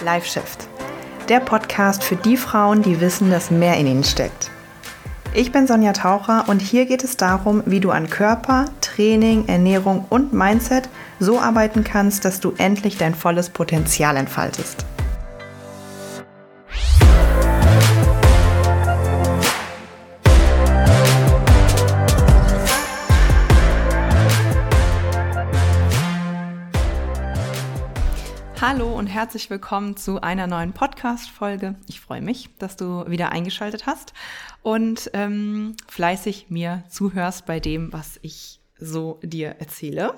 Life Shift, der Podcast für die Frauen, die wissen, dass mehr in ihnen steckt. Ich bin Sonja Taucher und hier geht es darum, wie du an Körper, Training, Ernährung und Mindset so arbeiten kannst, dass du endlich dein volles Potenzial entfaltest. Hallo und herzlich willkommen zu einer neuen Podcast-Folge. Ich freue mich, dass du wieder eingeschaltet hast und fleißig mir zuhörst bei dem, was ich so dir erzähle.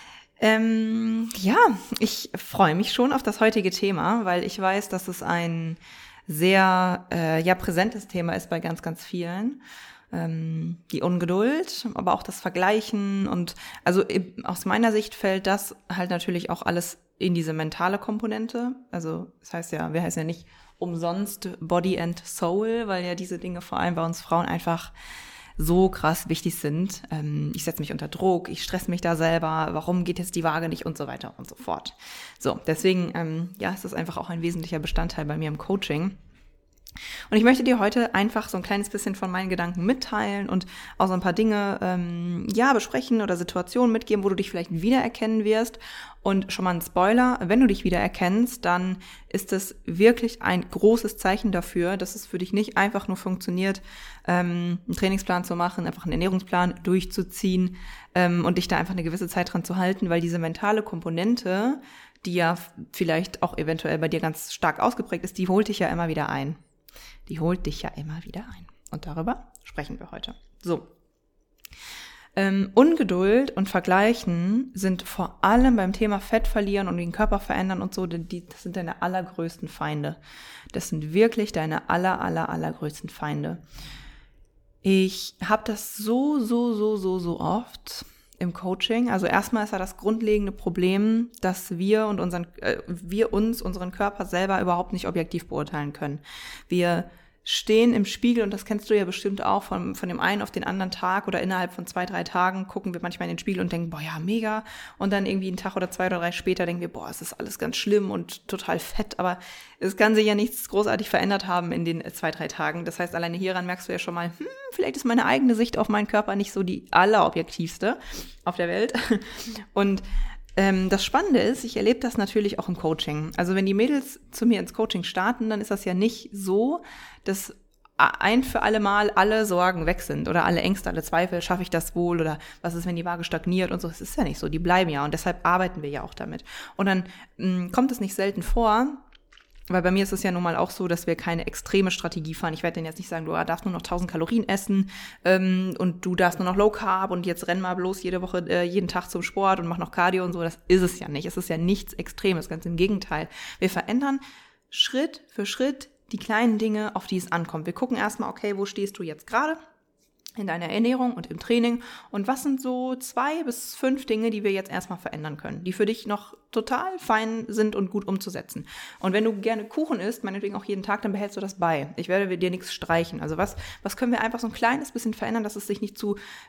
Ich freue mich schon auf das heutige Thema, weil ich weiß, dass es ein sehr präsentes Thema ist bei ganz, ganz vielen. Die Ungeduld, aber auch das Vergleichen und also aus meiner Sicht fällt das halt natürlich auch alles in diese mentale Komponente. Also das heißt ja, wir heißen ja nicht umsonst Body and Soul, weil ja diese Dinge vor allem bei uns Frauen einfach so krass wichtig sind. Ich setze mich unter Druck, ich stresse mich da selber, warum geht jetzt die Waage nicht und so weiter und so fort. So, deswegen ist das einfach auch ein wesentlicher Bestandteil bei mir im Coaching. Und ich möchte dir heute einfach so ein kleines bisschen von meinen Gedanken mitteilen und auch so ein paar Dinge besprechen oder Situationen mitgeben, wo du dich vielleicht wiedererkennen wirst. Und schon mal ein Spoiler, wenn du dich wiedererkennst, dann ist es wirklich ein großes Zeichen dafür, dass es für dich nicht einfach nur funktioniert, einen Trainingsplan zu machen, einfach einen Ernährungsplan durchzuziehen und dich da einfach eine gewisse Zeit dran zu halten, weil diese mentale Komponente, die ja vielleicht auch eventuell bei dir ganz stark ausgeprägt ist, die holt dich ja immer wieder ein. Und darüber sprechen wir heute. So. Ungeduld und Vergleichen sind vor allem beim Thema Fett verlieren und den Körper verändern und so, das sind deine allergrößten Feinde. Das sind wirklich deine allergrößten Feinde. Ich habe das so oft im Coaching. Also erstmal ist ja das grundlegende Problem, dass wir unseren Körper selber überhaupt nicht objektiv beurteilen können. Wir stehen im Spiegel, und das kennst du ja bestimmt auch, von dem einen auf den anderen Tag oder innerhalb von 2-3 Tagen gucken wir manchmal in den Spiegel und denken, boah, ja, mega. Und dann irgendwie einen Tag oder 2 oder 3 später denken wir, boah, es ist alles ganz schlimm und total fett. Aber es kann sich ja nichts großartig verändert haben in den 2-3 Tagen. Das heißt, alleine hieran merkst du ja schon mal, vielleicht ist meine eigene Sicht auf meinen Körper nicht so die allerobjektivste auf der Welt. Und das Spannende ist, ich erlebe das natürlich auch im Coaching. Also wenn die Mädels zu mir ins Coaching starten, dann ist das ja nicht so, dass ein für alle Mal alle Sorgen weg sind oder alle Ängste, alle Zweifel, schaffe ich das wohl oder was ist, wenn die Waage stagniert und so. Das ist ja nicht so, die bleiben ja und deshalb arbeiten wir ja auch damit. Und dann kommt es nicht selten vor, weil bei mir ist es ja nun mal auch so, dass wir keine extreme Strategie fahren. Ich werde denen jetzt nicht sagen, du darfst nur noch 1000 Kalorien essen und du darfst nur noch Low Carb und jetzt renn mal bloß jede Woche, jeden Tag zum Sport und mach noch Cardio und so. Das ist es ja nicht. Es ist ja nichts Extremes, ganz im Gegenteil. Wir verändern Schritt für Schritt die kleinen Dinge, auf die es ankommt. Wir gucken erstmal, okay, wo stehst du jetzt gerade in deiner Ernährung und im Training und was sind so 2 bis 5 Dinge, die wir jetzt erstmal verändern können, die für dich noch total fein sind und gut umzusetzen. Und wenn du gerne Kuchen isst, meinetwegen auch jeden Tag, dann behältst du das bei. Ich werde dir nichts streichen. Also was können wir einfach so ein kleines bisschen verändern, dass es sich nicht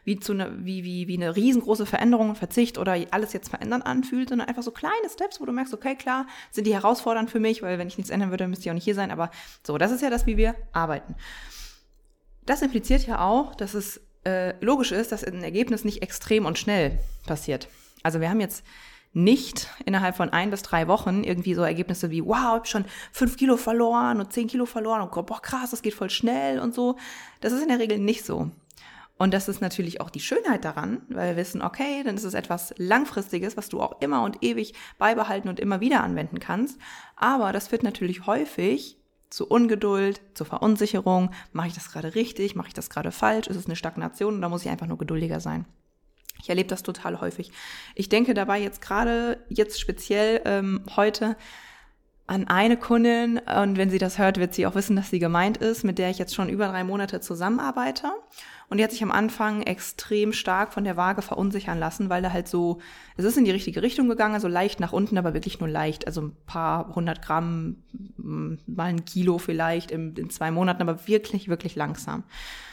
wie eine riesengroße Veränderung und Verzicht oder alles jetzt verändern anfühlt, sondern einfach so kleine Steps, wo du merkst, okay, klar, sind die herausfordernd für mich, weil wenn ich nichts ändern würde, müsste ich auch nicht hier sein. Aber so, das ist ja das, wie wir arbeiten. Das impliziert ja auch, dass es logisch ist, dass ein Ergebnis nicht extrem und schnell passiert. Also wir haben jetzt nicht innerhalb von 1 bis 3 Wochen irgendwie so Ergebnisse wie, wow, ich habe schon 5 Kilo verloren und 10 Kilo verloren und boah, krass, das geht voll schnell und so. Das ist in der Regel nicht so. Und das ist natürlich auch die Schönheit daran, weil wir wissen, okay, dann ist es etwas Langfristiges, was du auch immer und ewig beibehalten und immer wieder anwenden kannst. Aber das führt natürlich häufig zu Ungeduld, zur Verunsicherung. Mache ich das gerade richtig? Mache ich das gerade falsch? Ist es eine Stagnation? Und da muss ich einfach nur geduldiger sein. Ich erlebe das total häufig. Ich denke dabei jetzt speziell heute an eine Kundin, und wenn sie das hört, wird sie auch wissen, dass sie gemeint ist, mit der ich jetzt schon über 3 Monate zusammenarbeite. Und die hat sich am Anfang extrem stark von der Waage verunsichern lassen, weil da halt so, es ist in die richtige Richtung gegangen, also leicht nach unten, aber wirklich nur leicht, also ein paar 100 Gramm, mal 1 Kilo vielleicht in 2 Monaten, aber wirklich, wirklich langsam.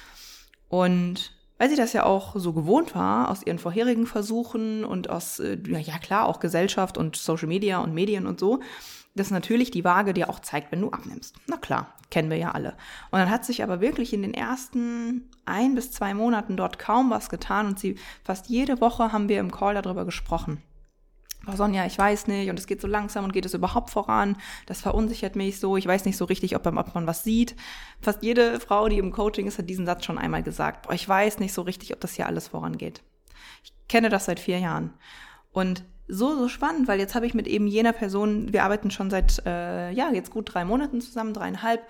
Und weil sie das ja auch so gewohnt war aus ihren vorherigen Versuchen und aus, auch Gesellschaft und Social Media und Medien und so, dass natürlich die Waage dir auch zeigt, wenn du abnimmst. Na klar, kennen wir ja alle. Und dann hat sich aber wirklich in den ersten 1 bis 2 Monaten dort kaum was getan und fast jede Woche haben wir im Call darüber gesprochen. Oh Sonja, ich weiß nicht und es geht so langsam und geht es überhaupt voran, das verunsichert mich so, ich weiß nicht so richtig, ob man was sieht. Fast jede Frau, die im Coaching ist, hat diesen Satz schon einmal gesagt. Boah, ich weiß nicht so richtig, ob das hier alles vorangeht. Ich kenne das seit 4 Jahren und so spannend, weil jetzt habe ich mit eben jener Person, wir arbeiten schon seit, jetzt gut 3 Monaten zusammen, 3,5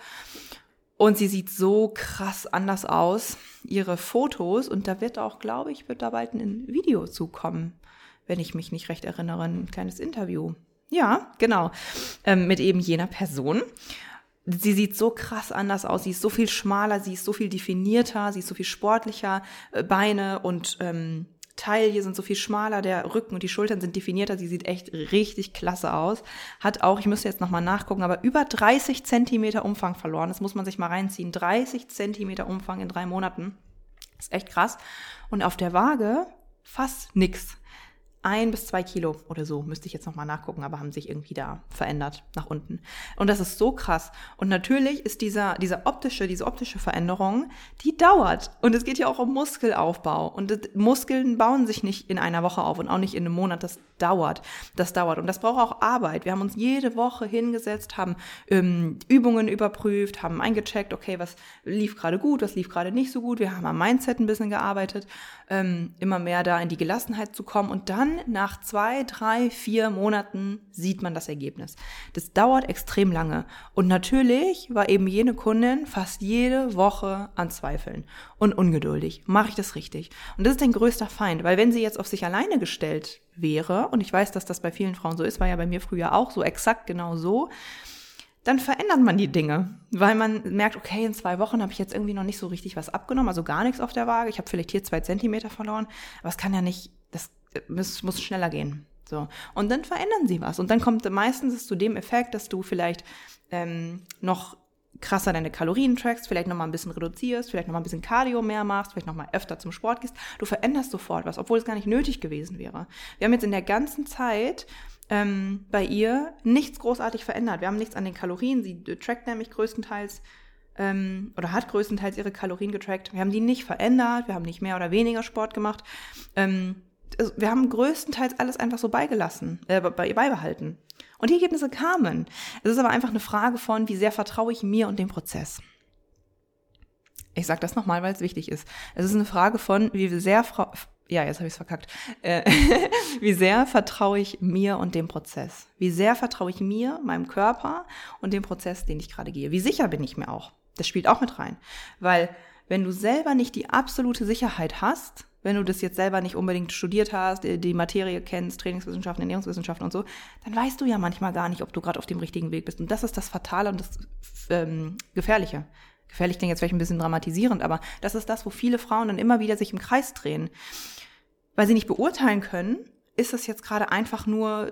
und sie sieht so krass anders aus, ihre Fotos und da wird da bald ein Video zukommen. Wenn ich mich nicht recht erinnere, ein kleines Interview. Ja, genau, mit eben jener Person. Sie sieht so krass anders aus, sie ist so viel schmaler, sie ist so viel definierter, sie ist so viel sportlicher, Beine und Taille sind so viel schmaler, der Rücken und die Schultern sind definierter, sie sieht echt richtig klasse aus. Hat auch, ich müsste jetzt nochmal nachgucken, aber über 30 Zentimeter Umfang verloren, das muss man sich mal reinziehen, 30 Zentimeter Umfang in 3 Monaten, das ist echt krass. Und auf der Waage fast nix. 1 bis 2 Kilo oder so, müsste ich jetzt nochmal nachgucken, aber haben sich irgendwie da verändert nach unten. Und das ist so krass. Und natürlich ist diese optische Veränderung, die dauert. Und es geht ja auch um Muskelaufbau. Und Muskeln bauen sich nicht in einer Woche auf und auch nicht in einem Monat. Das dauert. Und das braucht auch Arbeit. Wir haben uns jede Woche hingesetzt, haben Übungen überprüft, haben eingecheckt, okay, was lief gerade gut, was lief gerade nicht so gut. Wir haben am Mindset ein bisschen gearbeitet, immer mehr da in die Gelassenheit zu kommen. Und dann nach 2, 3, 4 Monaten sieht man das Ergebnis. Das dauert extrem lange. Und natürlich war eben jene Kundin fast jede Woche an Zweifeln und ungeduldig. Mache ich das richtig? Und das ist dein größter Feind, weil wenn sie jetzt auf sich alleine gestellt wäre, und ich weiß, dass das bei vielen Frauen so ist, war ja bei mir früher auch so, exakt genau so, dann verändert man die Dinge, weil man merkt, okay, in 2 Wochen habe ich jetzt irgendwie noch nicht so richtig was abgenommen, also gar nichts auf der Waage. Ich habe vielleicht hier 2 Zentimeter verloren, aber es kann ja nicht, das muss schneller gehen. So. Und dann verändern sie was. Und dann kommt meistens es zu dem Effekt, dass du vielleicht noch krasser deine Kalorien trackst, vielleicht nochmal ein bisschen reduzierst, vielleicht nochmal ein bisschen Cardio mehr machst, vielleicht nochmal öfter zum Sport gehst. Du veränderst sofort was, obwohl es gar nicht nötig gewesen wäre. Wir haben jetzt in der ganzen Zeit bei ihr nichts großartig verändert. Wir haben nichts an den Kalorien. Sie trackt nämlich größtenteils oder hat größtenteils ihre Kalorien getrackt. Wir haben die nicht verändert, wir haben nicht mehr oder weniger Sport gemacht. Wir haben größtenteils alles einfach so beibehalten. Und die Ergebnisse kamen. Es ist aber einfach eine Frage von, wie sehr vertraue ich mir und dem Prozess. Ich sage das nochmal, weil es wichtig ist. Es ist eine Frage von, wie sehr jetzt habe ich es verkackt. Wie sehr vertraue ich mir und dem Prozess? Wie sehr vertraue ich mir, meinem Körper und dem Prozess, den ich gerade gehe? Wie sicher bin ich mir auch? Das spielt auch mit rein. Weil wenn du selber nicht die absolute Sicherheit hast, wenn du das jetzt selber nicht unbedingt studiert hast, die Materie kennst, Trainingswissenschaften, Ernährungswissenschaften und so, dann weißt du ja manchmal gar nicht, ob du gerade auf dem richtigen Weg bist. Und das ist das Fatale und das Gefährliche. Gefährlich klingt jetzt vielleicht ein bisschen dramatisierend, aber das ist das, wo viele Frauen dann immer wieder sich im Kreis drehen. Weil sie nicht beurteilen können, ist das jetzt gerade einfach nur,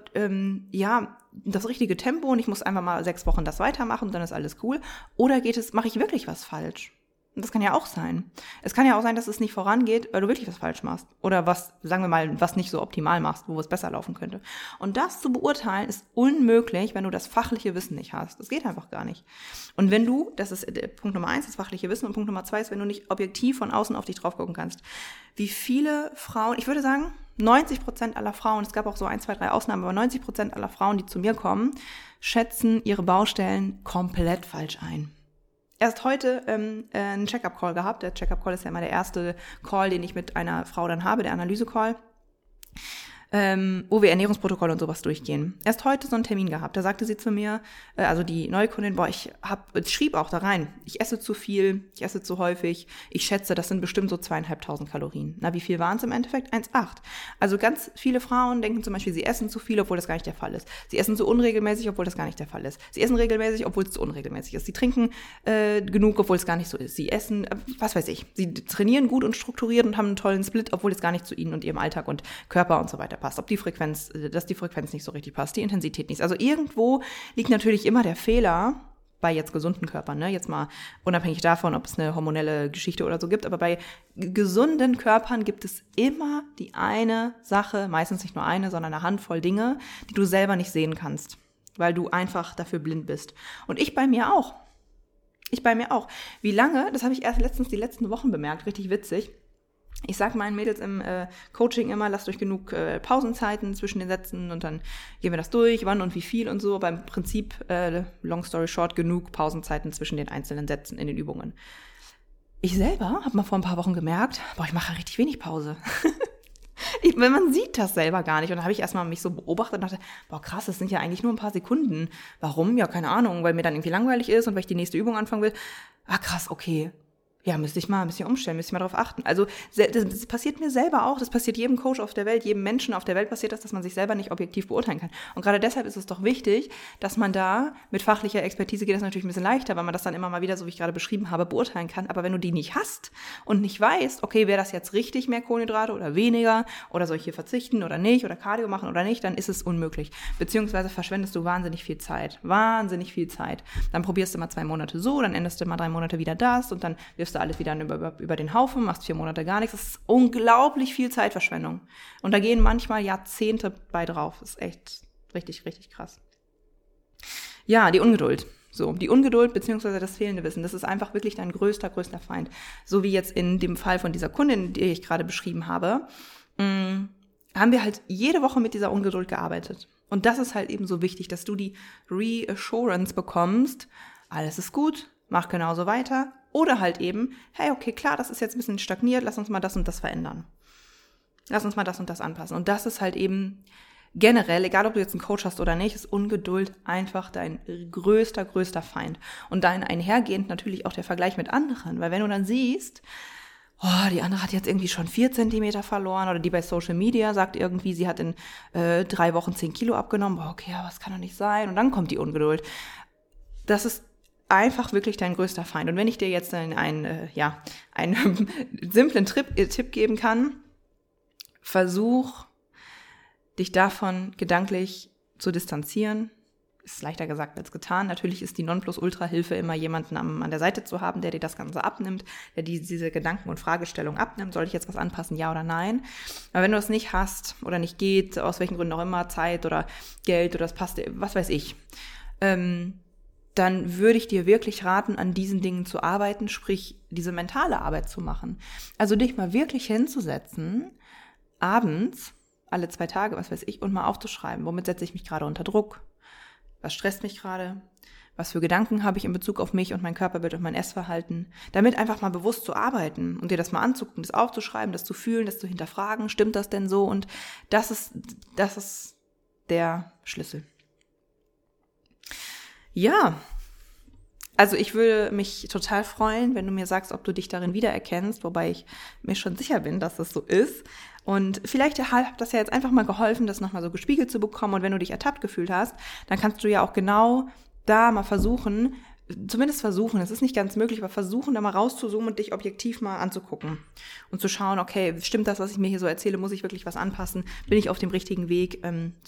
das richtige Tempo und ich muss einfach mal 6 Wochen das weitermachen und dann ist alles cool. Oder mache ich wirklich was falsch? Und das kann ja auch sein. Es kann ja auch sein, dass es nicht vorangeht, weil du wirklich was falsch machst. Oder was nicht so optimal machst, wo es besser laufen könnte. Und das zu beurteilen ist unmöglich, wenn du das fachliche Wissen nicht hast. Das geht einfach gar nicht. Und wenn du, das ist Punkt Nummer 1, das fachliche Wissen, und Punkt Nummer 2 ist, wenn du nicht objektiv von außen auf dich drauf gucken kannst. Wie viele Frauen, ich würde sagen, 90% aller Frauen, es gab auch so 1, 2, 3 Ausnahmen, aber 90% aller Frauen, die zu mir kommen, schätzen ihre Baustellen komplett falsch ein. Erst heute einen Check-up-Call gehabt. Der Check-up-Call ist ja immer der erste Call, den ich mit einer Frau dann habe, der Analyse-Call, wo wir Ernährungsprotokolle und sowas durchgehen. Erst heute so einen Termin gehabt. Da sagte sie zu mir, also die neue Kundin, ich schrieb auch da rein, ich esse zu viel, ich esse zu häufig, ich schätze, das sind bestimmt so 2.500 Kalorien. Na, wie viel waren es im Endeffekt? 1,8. Also ganz viele Frauen denken zum Beispiel, sie essen zu viel, obwohl das gar nicht der Fall ist. Sie essen zu unregelmäßig, obwohl das gar nicht der Fall ist. Sie essen regelmäßig, obwohl es zu unregelmäßig ist. Sie trinken genug, obwohl es gar nicht so ist. Sie essen, was weiß ich. Sie trainieren gut und strukturiert und haben einen tollen Split, obwohl es gar nicht zu ihnen und ihrem Alltag und Körper und so weiter passt, dass die Frequenz nicht so richtig passt, die Intensität nicht. Also irgendwo liegt natürlich immer der Fehler bei jetzt gesunden Körpern, ne? Jetzt mal unabhängig davon, ob es eine hormonelle Geschichte oder so gibt, aber bei gesunden Körpern gibt es immer die eine Sache, meistens nicht nur eine, sondern eine Handvoll Dinge, die du selber nicht sehen kannst. weil du einfach dafür blind bist. Und ich bei mir auch. Wie lange, das habe ich erst letztens die letzten Wochen bemerkt, richtig witzig. Ich sage meinen Mädels im Coaching immer, lasst euch genug Pausenzeiten zwischen den Sätzen und dann gehen wir das durch, wann und wie viel und so. Beim Prinzip, long story short, genug Pausenzeiten zwischen den einzelnen Sätzen in den Übungen. Ich selber habe mal vor ein paar Wochen gemerkt, ich mache richtig wenig Pause. Man sieht das selber gar nicht. Und dann habe ich erstmal mich so beobachtet und dachte, krass, das sind ja eigentlich nur ein paar Sekunden. Warum? Ja, keine Ahnung, weil mir dann irgendwie langweilig ist und weil ich die nächste Übung anfangen will. Krass, okay. Ja, müsste ich mal ein bisschen umstellen, müsste ich mal darauf achten. Also das passiert mir selber auch, das passiert jedem Coach auf der Welt, jedem Menschen auf der Welt passiert das, dass man sich selber nicht objektiv beurteilen kann. Und gerade deshalb ist es doch wichtig, dass man da mit fachlicher Expertise geht das natürlich ein bisschen leichter, weil man das dann immer mal wieder, so wie ich gerade beschrieben habe, beurteilen kann. Aber wenn du die nicht hast und nicht weißt, okay, wäre das jetzt richtig, mehr Kohlenhydrate oder weniger, oder soll ich hier verzichten oder nicht, oder Cardio machen oder nicht, dann ist es unmöglich. Beziehungsweise verschwendest du wahnsinnig viel Zeit. Dann probierst du mal 2 Monate so, dann änderst du mal 3 Monate wieder das und dann wirfst du alles wieder über den Haufen, machst 4 Monate gar nichts. Das ist unglaublich viel Zeitverschwendung. Und da gehen manchmal Jahrzehnte bei drauf. Das ist echt richtig, richtig krass. Ja, die Ungeduld. So, die Ungeduld bzw. das fehlende Wissen, das ist einfach wirklich dein größter Feind. So wie jetzt in dem Fall von dieser Kundin, die ich gerade beschrieben habe, haben wir halt jede Woche mit dieser Ungeduld gearbeitet. Und das ist halt eben so wichtig, dass du die Reassurance bekommst, alles ist gut, mach genauso weiter. Oder halt eben, hey, okay, klar, das ist jetzt ein bisschen stagniert, lass uns mal das und das verändern. Lass uns mal das und das anpassen. Und das ist halt eben generell, egal ob du jetzt einen Coach hast oder nicht, ist Ungeduld einfach dein größter Feind. Und dahin einhergehend natürlich auch der Vergleich mit anderen. Weil wenn du dann siehst, die andere hat jetzt irgendwie schon 4 Zentimeter verloren oder die bei Social Media sagt irgendwie, sie hat in 3 Wochen 10 Kilo abgenommen. Okay, aber das kann doch nicht sein. Und dann kommt die Ungeduld. Das ist einfach wirklich dein größter Feind. Und wenn ich dir jetzt einen simplen Tipp geben kann, versuch, dich davon gedanklich zu distanzieren. Ist leichter gesagt als getan. Natürlich ist die Nonplusultra-Hilfe immer jemanden an der Seite zu haben, der dir das Ganze abnimmt, der diese Gedanken und Fragestellungen abnimmt. Soll ich jetzt was anpassen, ja oder nein? Aber wenn du es nicht hast oder nicht geht, aus welchen Gründen auch immer, Zeit oder Geld oder das passt, was weiß ich, dann würde ich dir wirklich raten, an diesen Dingen zu arbeiten, sprich diese mentale Arbeit zu machen. Also dich mal wirklich hinzusetzen, abends, alle 2 Tage, was weiß ich, und mal aufzuschreiben, womit setze ich mich gerade unter Druck, was stresst mich gerade, was für Gedanken habe ich in Bezug auf mich und mein Körperbild und mein Essverhalten, damit einfach mal bewusst zu arbeiten und dir das mal anzugucken, das aufzuschreiben, das zu fühlen, das zu hinterfragen, stimmt das denn so? Und das ist der Schlüssel. Ja, also ich würde mich total freuen, wenn du mir sagst, ob du dich darin wiedererkennst, wobei ich mir schon sicher bin, dass das so ist. Und vielleicht hat das ja jetzt einfach mal geholfen, das nochmal so gespiegelt zu bekommen. Und wenn du dich ertappt gefühlt hast, dann kannst du ja auch genau da mal versuchen, es ist nicht ganz möglich, aber versuchen, da mal rauszuzoomen und dich objektiv mal anzugucken. Und zu schauen, okay, stimmt das, was ich mir hier so erzähle, muss ich wirklich was anpassen? Bin ich auf dem richtigen Weg?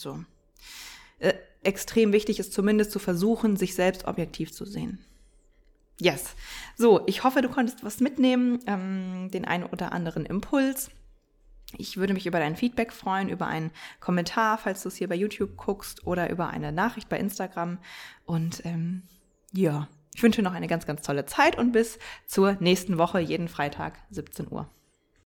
Extrem wichtig ist zumindest zu versuchen, sich selbst objektiv zu sehen. Yes. So, ich hoffe, du konntest was mitnehmen, den einen oder anderen Impuls. Ich würde mich über dein Feedback freuen, über einen Kommentar, falls du es hier bei YouTube guckst, oder über eine Nachricht bei Instagram. Und ich wünsche dir noch eine ganz, ganz tolle Zeit und bis zur nächsten Woche, jeden Freitag, 17 Uhr.